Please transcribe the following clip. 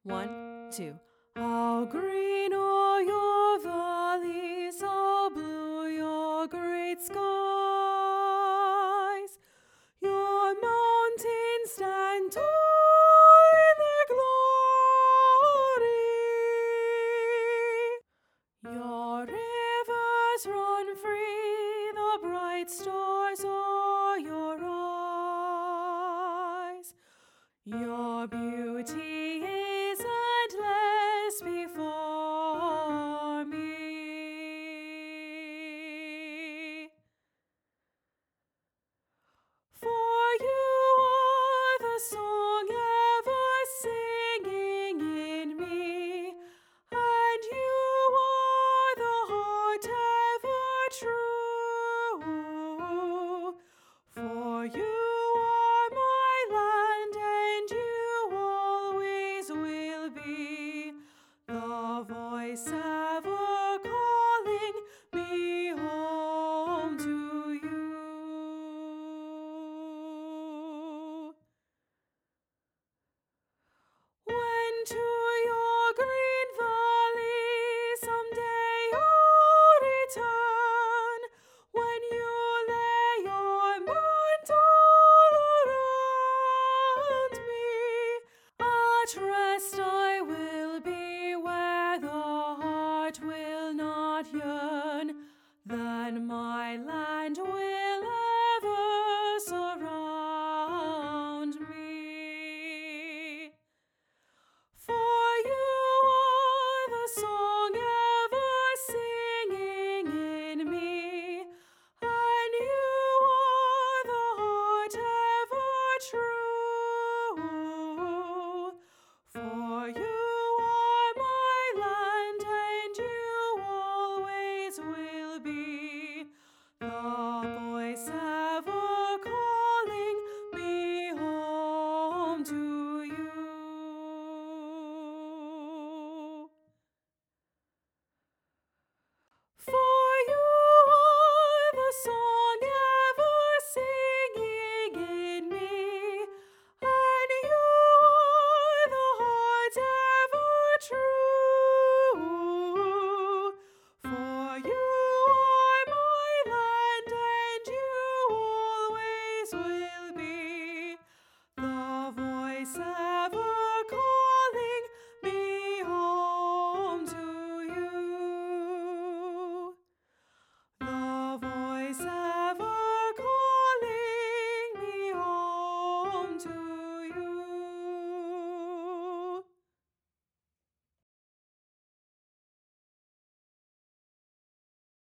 1, 2. How green are your valleys, how blue your great skies. Your mountains stand tall in their glory. Your rivers run free, the bright stars are your eyes. Your beauty is endless before me. For you are the song ever singing in me, and you are the heart ever true. For you are my land, and you always will be the voice ever calling me home to you. When to your green valley someday I'll return, when you lay your mantle around me, at rest